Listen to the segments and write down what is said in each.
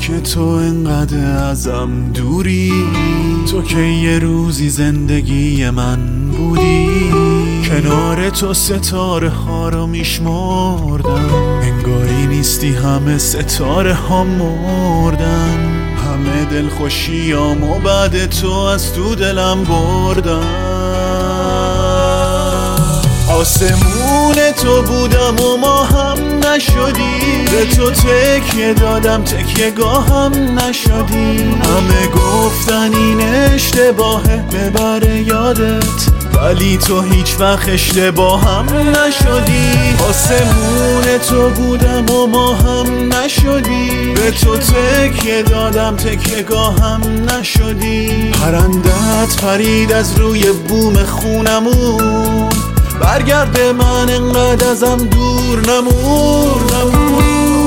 که تو انقدر ازم دوری، تو که یه روزی زندگی من بودی. کنار تو ستاره ها رو میشمردم، انگاری نیستی همه ستاره ها مردن. همه دلخوشیامو بعد تو از تو دلم بردم. آسمون تو بودم و ما هم نشدی، به تو تکیه دادم تکیه گاهم نشدی. همه گفتن این اشتباهه ببره یادت، ولی تو هیچ وقت اشتباهم نشدی. آسمون تو بودم و ما هم نشدی، به تو تکیه دادم تکیه گاهم نشدی. پرندت پرید از روی بوم خونمون، برگرد من انقدر ازم دور نمون.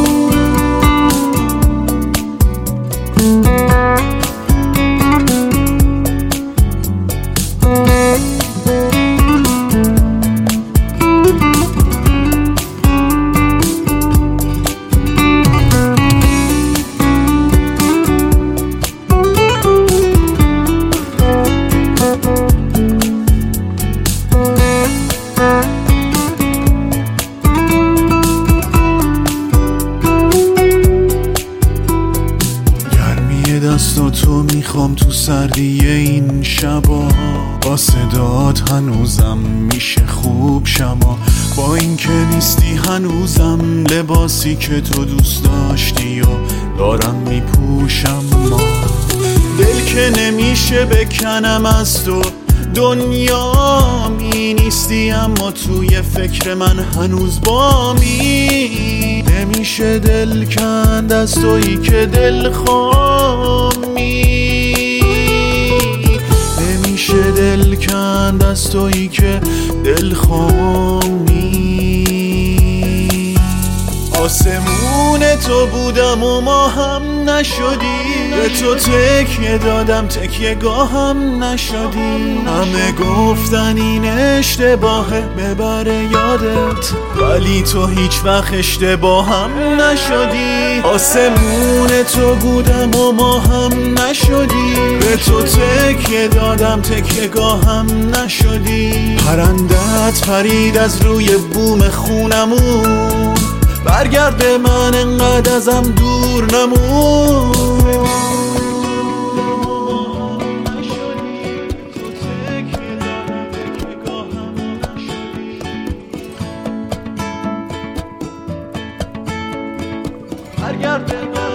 دست و تو میخوام تو سردی این شبا، با صدات هنوزم میشه خوب شما. با این که نیستی هنوزم لباسی که تو دوست داشتی و دارم میپوشم. ما دل که نمیشه بکنم از تو، دنیا می نیستی اما توی فکر من هنوز بامی. نمیشه دل کند از تویی که دل خوامی، نمیشه دل کند از تویی که دل خوامی. آسمون تو بودم و ما هم نشدی، به تو تکیه دادم تکیه گاهم نشدی. همه گفتن این اشتباهه ببره یادت، ولی تو هیچ وقت اشتباهم نشدی. آسمون تو بودم و ما هم نشدی، به تو تکیه دادم تکیه گاهم نشدی. پرندت پرید از روی بوم خونمون، برگرد من انقدر ازم دور نمون. برگرد من